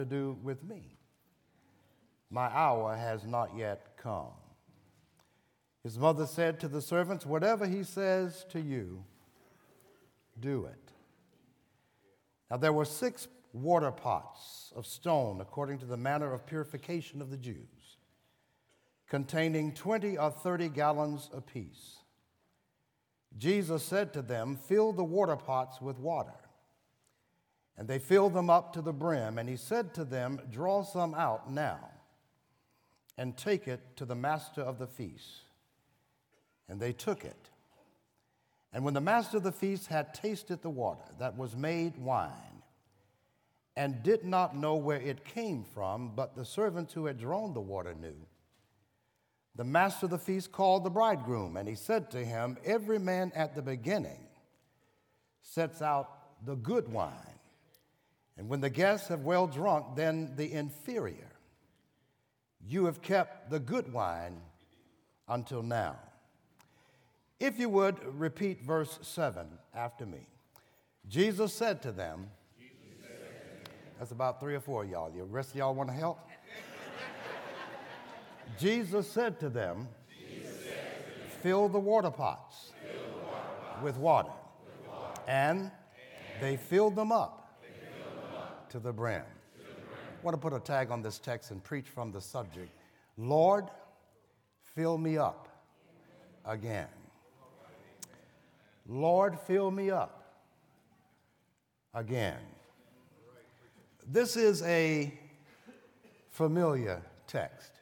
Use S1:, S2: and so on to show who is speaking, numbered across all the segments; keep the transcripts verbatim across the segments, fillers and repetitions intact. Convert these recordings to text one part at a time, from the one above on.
S1: to do with me. My hour has not yet come. His mother said to the servants, whatever he says to you, do it. Now there were six water pots of stone, according to the manner of purification of the Jews, containing twenty or thirty gallons apiece. Jesus said to them, fill the water pots with water. And they filled them up to the brim, and he said to them, draw some out now, and take it to the master of the feast. And they took it. And when the master of the feast had tasted the water that was made wine, and did not know where it came from, but the servants who had drawn the water knew, the master of the feast called the bridegroom, and he said to him, every man at the beginning sets out the good wine, and when the guests have well drunk, then the inferior. You have kept the good wine until now. If you would, repeat verse seven after me. Jesus said to them, that's about three or four of y'all. The rest of y'all want to help? Jesus said to them, fill the water pots with water. And they filled them up to the brim. I want to put a tag on this text and preach from the subject, Lord, fill me up again. Lord, fill me up again. This is a familiar text.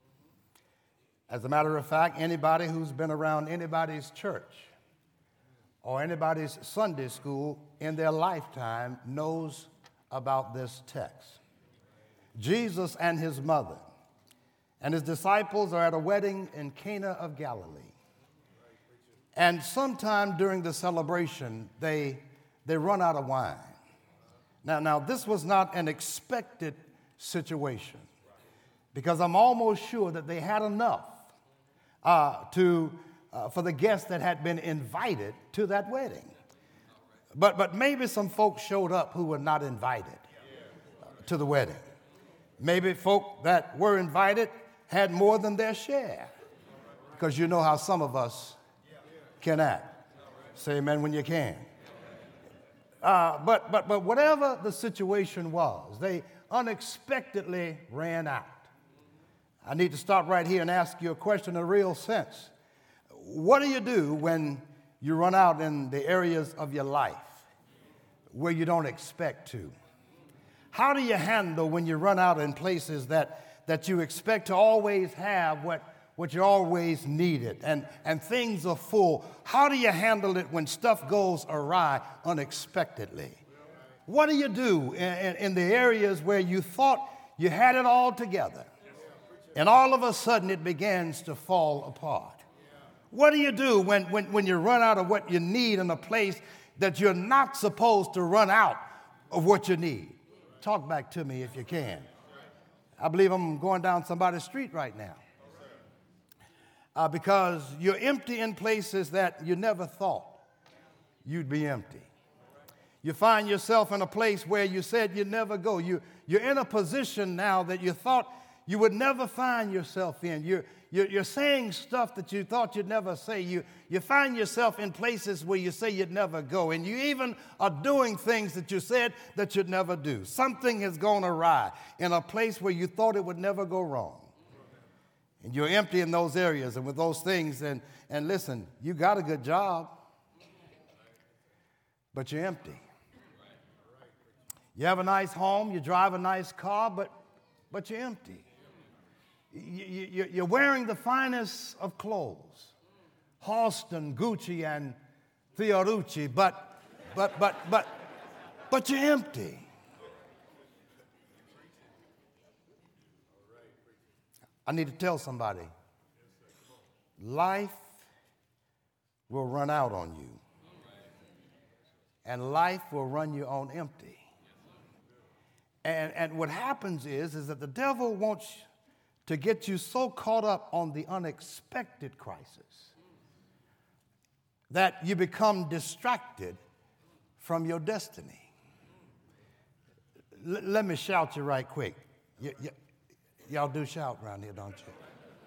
S1: As a matter of fact, anybody who's been around anybody's church or anybody's Sunday school in their lifetime knows about this text. Jesus and his mother and his disciples are at a wedding in Cana of Galilee. And sometime during the celebration, they, they run out of wine. Now, now, this was not an expected situation because I'm almost sure that they had enough uh, to, uh, for the guests that had been invited to that wedding. But, but maybe some folks showed up who were not invited to the wedding. Maybe folk that were invited had more than their share, because you know how some of us can act. Say amen when you can. Uh, but, but, but whatever the situation was, they unexpectedly ran out. I need to stop right here and ask you a question in a real sense. What do you do when you run out in the areas of your life where you don't expect to? How do you handle when you run out in places that, that you expect to always have what, what you always needed and, and things are full? How do you handle it when stuff goes awry unexpectedly? What do you do in, in, in the areas where you thought you had it all together and all of a sudden it begins to fall apart? What do you do when, when, when you run out of what you need in a place that you're not supposed to run out of what you need? Talk back to me if you can. I believe I'm going down somebody's street right now. Uh, because you're empty in places that you never thought you'd be empty. You find yourself in a place where you said you'd never go. You, you're in a position now that you thought you would never find yourself in. You're, you're, you're saying stuff that you thought you'd never say. You, you find yourself in places where you say you'd never go. And you even are doing things that you said that you'd never do. Something has gone awry in a place where you thought it would never go wrong. And you're empty in those areas and with those things. And, and listen, you got a good job, but you're empty. You have a nice home, you drive a nice car, but, but you're empty. You, you, you're wearing the finest of clothes, Halston, Gucci, and Fiorucci, but, but, but, but, but you're empty. I need to tell somebody, life will run out on you, and life will run you on empty. And, and what happens is, is that the devil wants to get you so caught up on the unexpected crisis that you become distracted from your destiny. L- let me shout you right quick. Y- y- y'all do shout around here, don't you?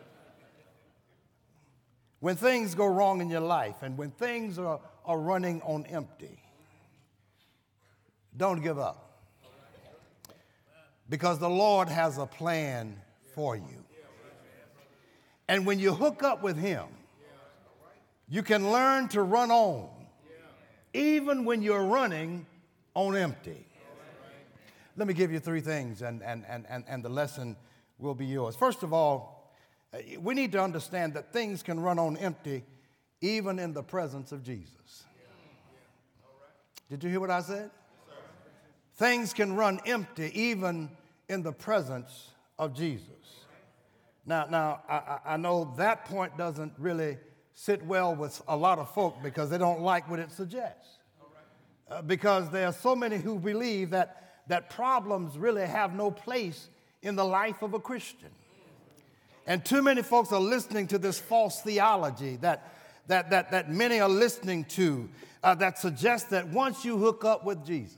S1: When things go wrong in your life and when things are, are running on empty, don't give up. Because the Lord has a plan for you. And when you hook up with Him, you can learn to run on, even when you're running on empty. Let me give you three things, and, and, and, and, and the lesson will be yours. First of all, we need to understand that things can run on empty even in the presence of Jesus. Did you hear what I said? Things can run empty even in the presence of Jesus. Now, now I, I know that point doesn't really sit well with a lot of folk because they don't like what it suggests. Uh, because there are so many who believe that, that problems really have no place in the life of a Christian. And too many folks are listening to this false theology that, that, that, that many are listening to uh, that suggests that once you hook up with Jesus,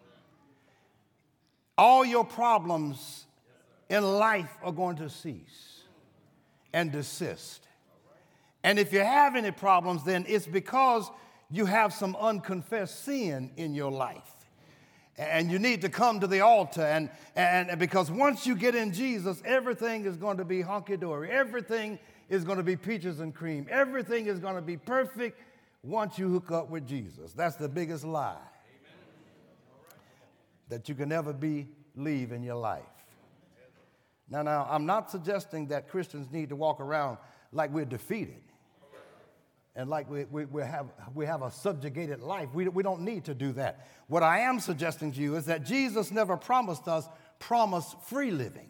S1: all your problems in life are going to cease and desist. And if you have any problems, then it's because you have some unconfessed sin in your life. And you need to come to the altar. And, and because once you get in Jesus, everything is going to be hunky-dory. Everything is going to be peaches and cream. Everything is going to be perfect once you hook up with Jesus. That's the biggest lie that you can never believe in your life. Now, now, I'm not suggesting that Christians need to walk around like we're defeated and like we, we, we, have, we have a subjugated life. We, we don't need to do that. What I am suggesting to you is that Jesus never promised us promise-free living.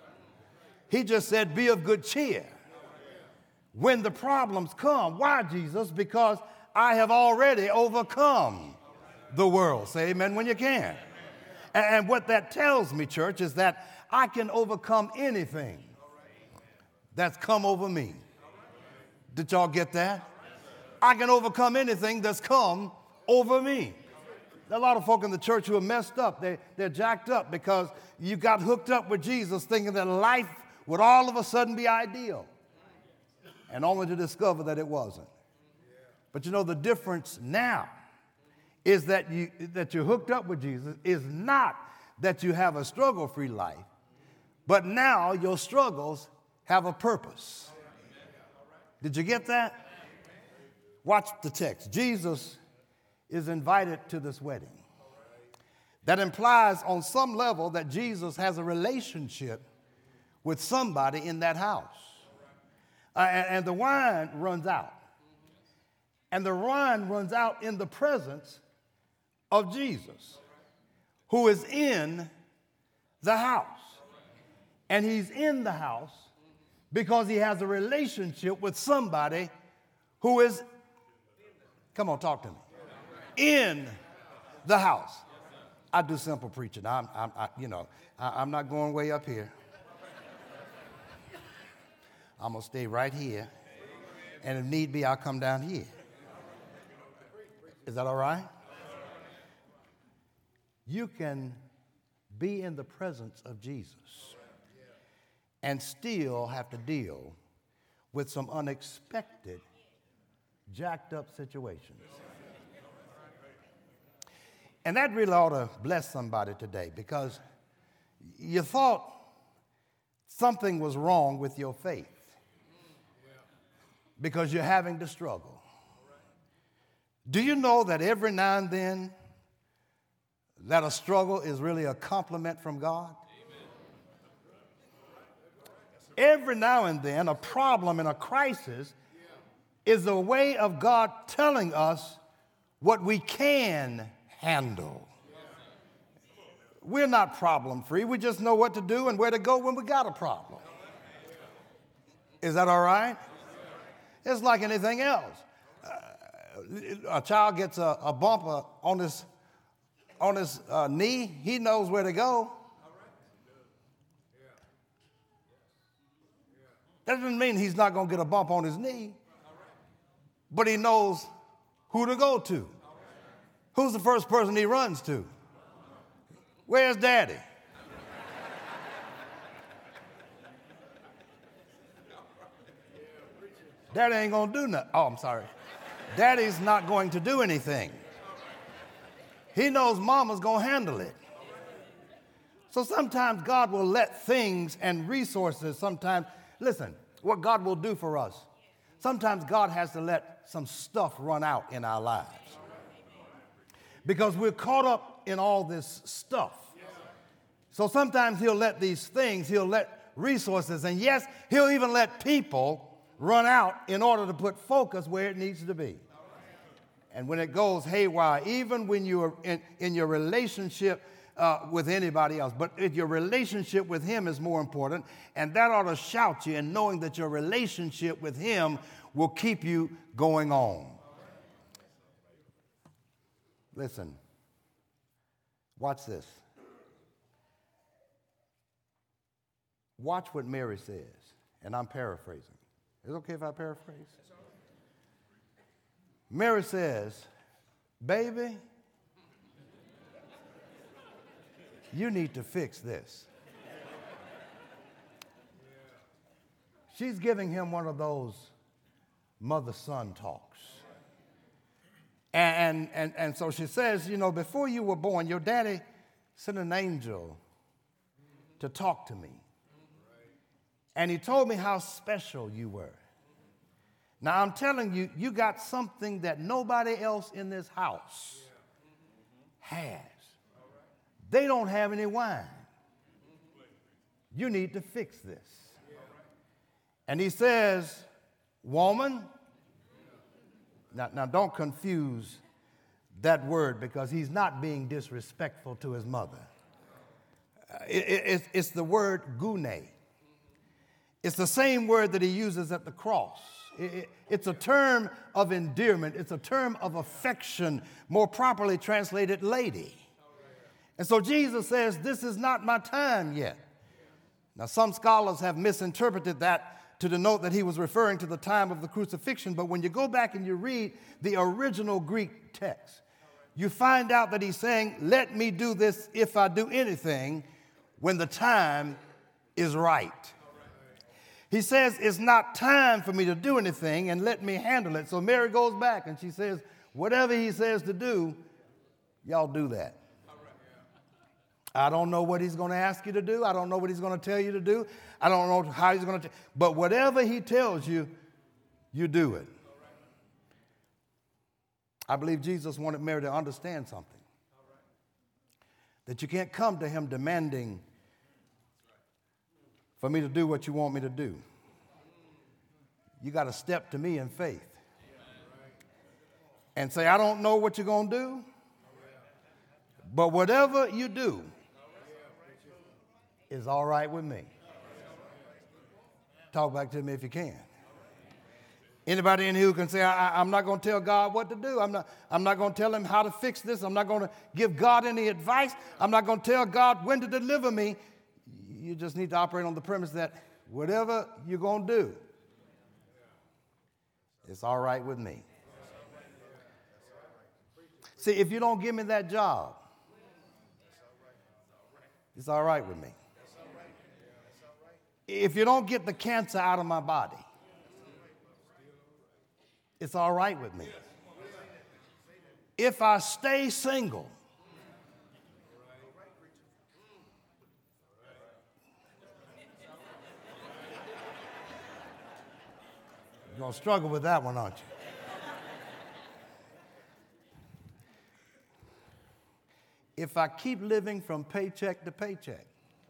S1: He just said, be of good cheer when the problems come. Why, Jesus? Because I have already overcome the world. Say amen when you can. And what that tells me, church, is that I can overcome anything that's come over me. Did y'all get that? I can overcome anything that's come over me. There are a lot of folk in the church who are messed up. They, they're jacked up because you got hooked up with Jesus thinking that life would all of a sudden be ideal, and only to discover that it wasn't. But you know, the difference now is that, you, that you're hooked up with Jesus is not that you have a struggle-free life, but now your struggles have a purpose. Did you get that? Watch the text. Jesus is invited to this wedding. That implies on some level that Jesus has a relationship with somebody in that house. Uh, and, and the wine runs out. And the wine runs out in the presence of Jesus, who is in the house. And he's in the house because he has a relationship with somebody who is, come on, talk to me, in the house. I do simple preaching. I'm, I'm I, you know, I, I'm not going way up here. I'm going to stay right here. And if need be, I'll come down here. Is that all right? You can be in the presence of Jesus and still have to deal with some unexpected, jacked up situations. And that really ought to bless somebody today, because you thought something was wrong with your faith because you're having to struggle. Do you know that every now and then that a struggle is really a compliment from God? Every now and then a problem and a crisis is a way of God telling us what we can handle. We're not problem free. We just know what to do and where to go when we got a problem. Is that all right? It's like anything else. Uh, a child gets a, a bumper on his, on his uh, knee, he knows where to go. That doesn't mean he's not going to get a bump on his knee, but he knows who to go to. Who's the first person he runs to? Where's Daddy? Daddy ain't going to do nothing. Oh, I'm sorry. Daddy's not going to do anything. He knows Mama's going to handle it. So sometimes God will let things and resources sometimes, listen, what God will do for us, sometimes God has to let some stuff run out in our lives. Because we're caught up in all this stuff. So sometimes he'll let these things, he'll let resources, and yes, he'll even let people run out in order to put focus where it needs to be. And when it goes haywire, even when you're in, in your relationship uh, with anybody else, but if your relationship with him is more important, and that ought to shout you in knowing that your relationship with him will keep you going on. Listen, watch this. Watch what Mary says, and I'm paraphrasing. Is it okay if I paraphrase? Mary says, baby, you need to fix this. She's giving him one of those mother-son talks. And, and, and so she says, you know, before you were born, your daddy sent an angel to talk to me. And he told me how special you were. Now, I'm telling you, you got something that nobody else in this house has. They don't have any wine. You need to fix this. And he says, woman, now, now don't confuse that word because he's not being disrespectful to his mother. Uh, it, it, it's, it's the word gune. It's the same word that he uses at the cross. It, it, it's a term of endearment. It's a term of affection, more properly translated lady. And so Jesus says, this is not my time yet. Now, some scholars have misinterpreted that to denote that he was referring to the time of the crucifixion. But when you go back and you read the original Greek text, you find out that he's saying, let me do this if I do anything when the time is right. He says, it's not time for me to do anything and let me handle it. So Mary goes back and she says, whatever he says to do, y'all do that. I don't know what he's going to ask you to do. I don't know what he's going to tell you to do. I don't know how he's going to, t- but whatever he tells you, you do it. I believe Jesus wanted Mary to understand something. That you can't come to him demanding for me to do what you want me to do. You got to step to me in faith and say, I don't know what you're going to do, but whatever you do is all right with me. Talk back to me if you can. Anybody in here who can say, I, I, I'm not going to tell God what to do. I'm not, I'm not going to tell him how to fix this. I'm not going to give God any advice. I'm not going to tell God when to deliver me. You just need to operate on the premise that whatever you're going to do, it's all right with me. See, if you don't give me that job, it's all right with me. If you don't get the cancer out of my body, it's all right with me. If I stay single, you're going to struggle with that one, aren't you? If I keep living from paycheck to paycheck,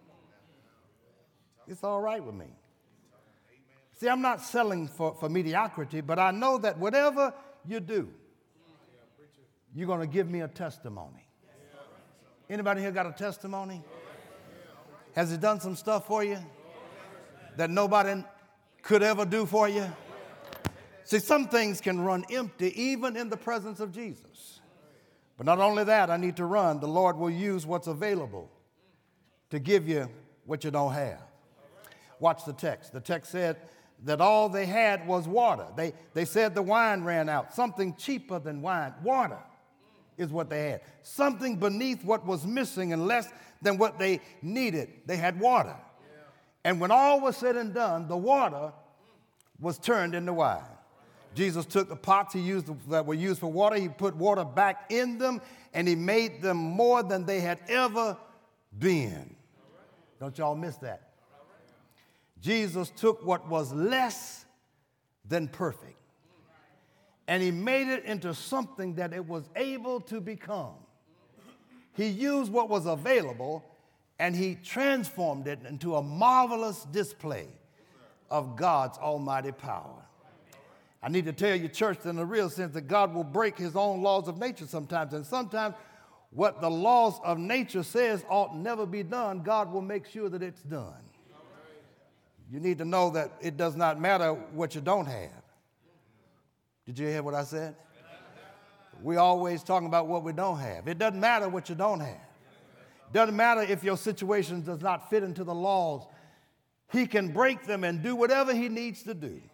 S1: it's all right with me. See, I'm not selling for, for mediocrity, but I know that whatever you do, you're going to give me a testimony. Anybody here got a testimony? Has he done some stuff for you that nobody could ever do for you? See, some things can run empty even in the presence of Jesus. But not only that, I need to run. The Lord will use what's available to give you what you don't have. Watch the text. The text said that all they had was water. They, they said the wine ran out. Something cheaper than wine, water. is what they had. Something beneath what was missing and less than what they needed. They had water. And when all was said and done, the water was turned into wine. Jesus took the pots he used that were used for water, he put water back in them, and he made them more than they had ever been. Don't y'all miss that. Jesus took what was less than perfect, and he made it into something that it was able to become. He used what was available, and he transformed it into a marvelous display of God's almighty power. I need to tell you, church, in the real sense that God will break his own laws of nature sometimes. And sometimes what the laws of nature says ought never be done, God will make sure that it's done. You need to know that it does not matter what you don't have. Did you hear what I said? We're always talking about what we don't have. It doesn't matter what you don't have. It doesn't matter if your situation does not fit into the laws. He can break them and do whatever he needs to do.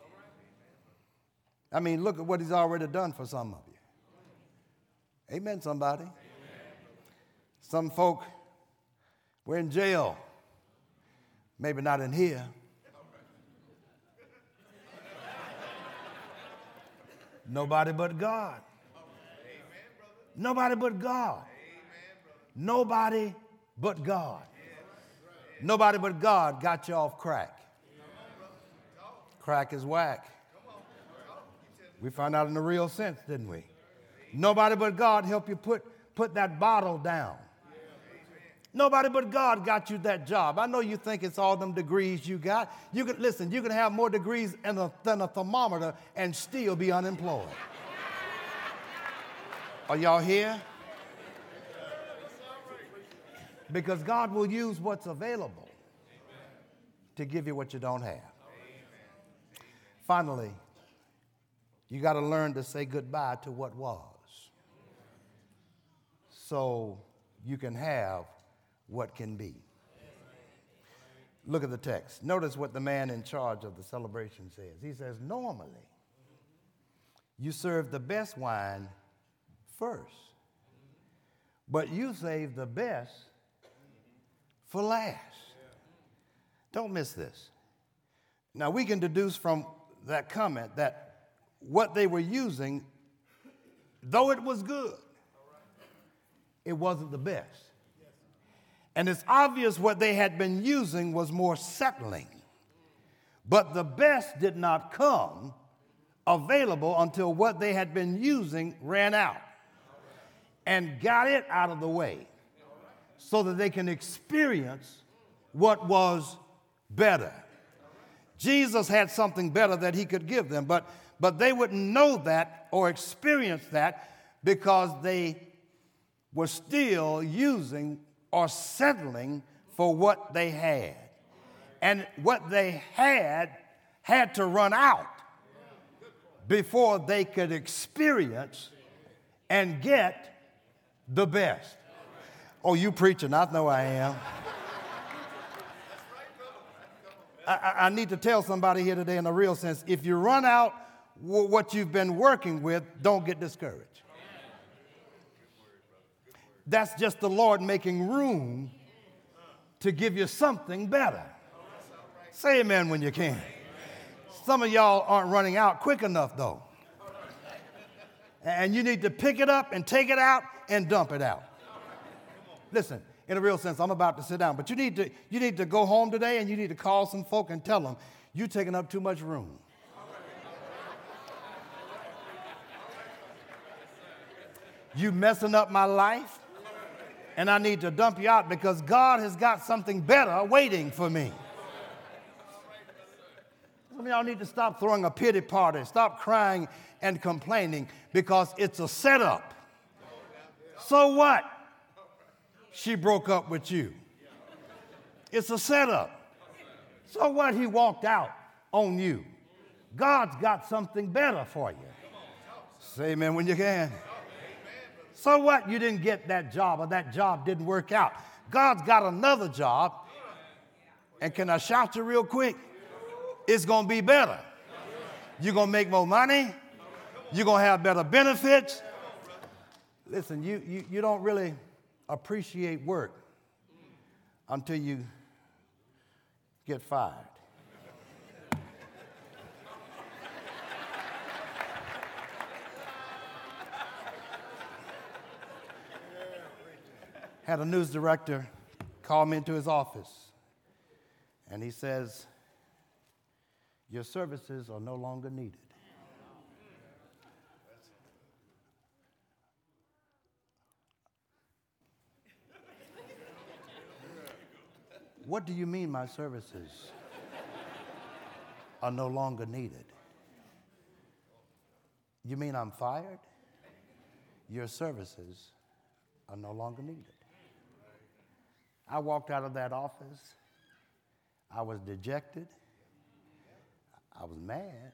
S1: I mean, look at what he's already done for some of you. Amen, somebody. Amen. Some folk were in jail. Maybe not in here. Nobody but God. Nobody but God. Nobody but God. Nobody but God got you off crack. Crack is whack. We found out in the real sense, didn't we? Nobody but God helped you put, put that bottle down. Nobody but God got you that job. I know you think it's all them degrees you got. You can listen, you can have more degrees in a, than a thermometer and still be unemployed. Are y'all here? Because God will use what's available to give you what you don't have. Finally, you got to learn to say goodbye to what was so you can have what can be. Look at the text. Notice what the man in charge of the celebration says. He says, normally, you serve the best wine first, but you save the best for last. Don't miss this. Now, we can deduce from that comment that what they were using, though it was good, it wasn't the best. And it's obvious what they had been using was more settling. But the best did not come available until what they had been using ran out and got it out of the way so that they can experience what was better. Jesus had something better that he could give them, but But they wouldn't know that or experience that because they were still using or settling for what they had. And what they had had to run out before they could experience and get the best. Oh, you preaching, I know I am. I, I need to tell somebody here today in a real sense, if you run out what you've been working with, don't get discouraged. That's just the Lord making room to give you something better. Say amen when you can. Some of y'all aren't running out quick enough, though. And you need to pick it up and take it out and dump it out. Listen, in a real sense, I'm about to sit down, but you need to, you need to go home today and you need to call some folk and tell them, you're taking up too much room. You messing up my life, and I need to dump you out because God has got something better waiting for me. Some of y'all need to stop throwing a pity party, stop crying and complaining because it's a setup. So what? She broke up with you. It's a setup. So what? He walked out on you. God's got something better for you. Say amen when you can. So what? You didn't get that job or that job didn't work out. God's got another job. And can I shout you real quick? It's going to be better. You're going to make more money. You're going to have better benefits. Listen, you, you, you don't really appreciate work until you get fired. Had a news director call me into his office, and he says, your services are no longer needed. What do you mean my services are no longer needed? You mean I'm fired? Your services are no longer needed. I walked out of that office. I was dejected. I was mad.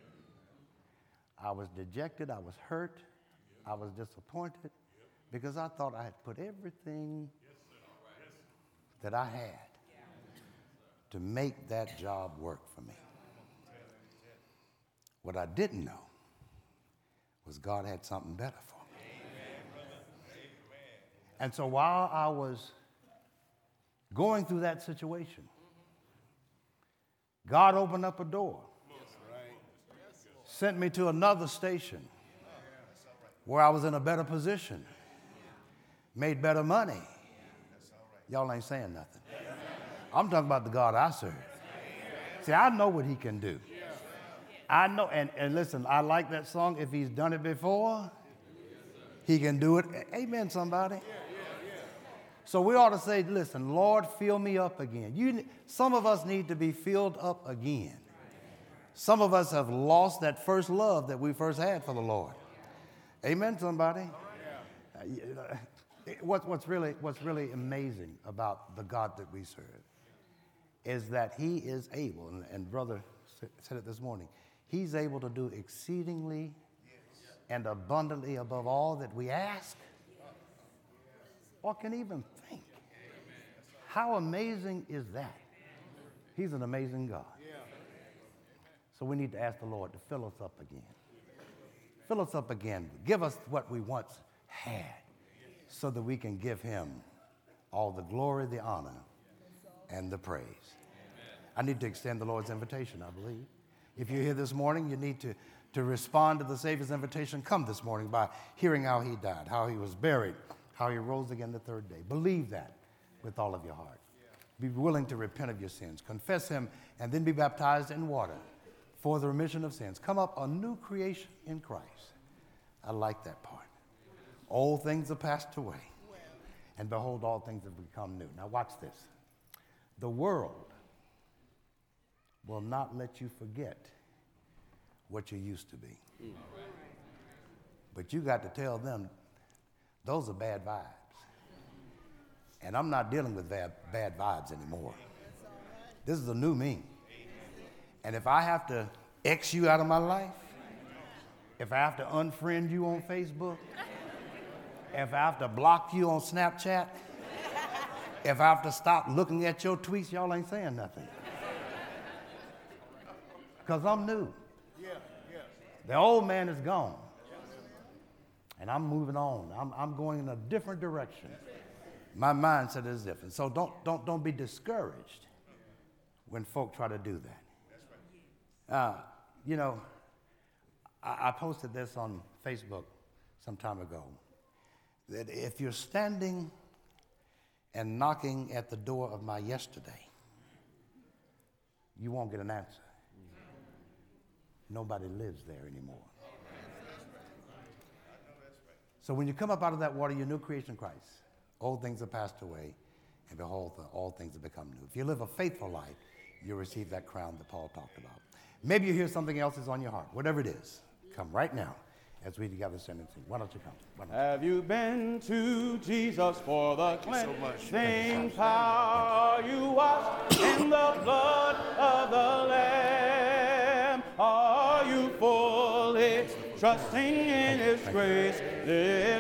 S1: I was dejected. I was hurt. I was disappointed because I thought I had put everything that I had to make that job work for me. What I didn't know was God had something better for me. And so while I was going through that situation, God opened up a door, sent me to another station where I was in a better position, made better money. Y'all ain't saying nothing. I'm talking about the God I serve. See, I know what he can do. I know, and, and listen, I like that song. If he's done it before, he can do it. Amen, somebody. So we ought to say, listen, Lord, fill me up again. You, some of us need to be filled up again. Some of us have lost that first love that we first had for the Lord. Amen, somebody. Uh, what, what's really, what's really amazing about the God that we serve is that he is able, and, and brother said it this morning, he's able to do exceedingly and abundantly above all that we ask or can even think. How amazing is that? He's an amazing God. So we need to ask the Lord to fill us up again. Fill us up again. Give us what we once had so that we can give him all the glory, the honor, and the praise. I need to extend the Lord's invitation, I believe. If you're here this morning, you need to, to respond to the Savior's invitation. Come this morning by hearing how he died, how he was buried, how he rose again the third day. Believe that with all of your heart. Be willing to repent of your sins, confess him, and then be baptized in water for the remission of sins. Come up a new creation in Christ. I like that part. Old things are passed away, and behold, all things have become new. Now watch this. The world will not let you forget what you used to be. But you got to tell them, those are bad vibes. And I'm not dealing with bad, bad vibes anymore. This is a new me. And if I have to X you out of my life, if I have to unfriend you on Facebook, if I have to block you on Snapchat, if I have to stop looking at your tweets, y'all ain't saying nothing. Because I'm new. The old man is gone. And I'm moving on. I'm, I'm going in a different direction. My mindset is different. So don't, don't, don't be discouraged when folk try to do that. Uh, you know, I, I posted this on Facebook some time ago, that if you're standing and knocking at the door of my yesterday, you won't get an answer. Nobody lives there anymore. So when you come up out of that water, you're a new creation in Christ. Old things have passed away, and behold, all things have become new. If you live a faithful life, you'll receive that crown that Paul talked about. Maybe you hear something else is on your heart. Whatever it is, come right now as we together stand and sing. Why don't you come? Why don't you?
S2: Have you been to Jesus for the cleansing power? You washed in the blood of the Lamb. Are you fully trusting in his grace?